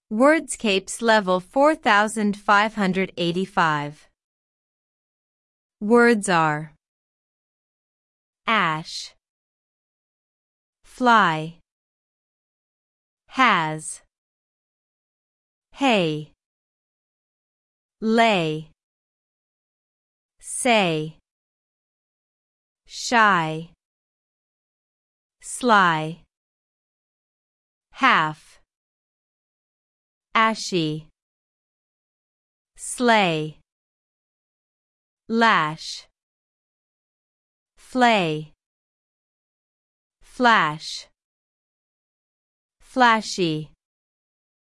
Wordscapes level 4585. Words are ash, fly, has, hay, lay, say, shy, sly, half, ashy, slay, lash, flay, flash, flashy.